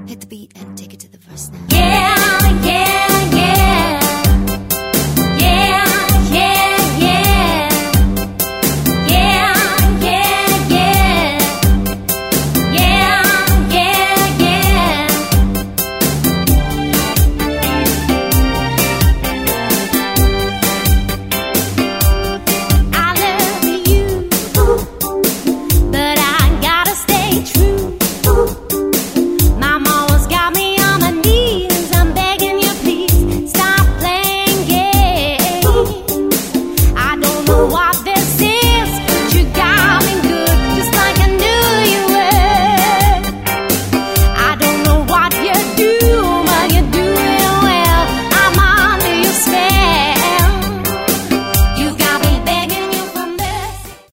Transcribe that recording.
Hit the beat and take it to the verse now. Yeah, yeah.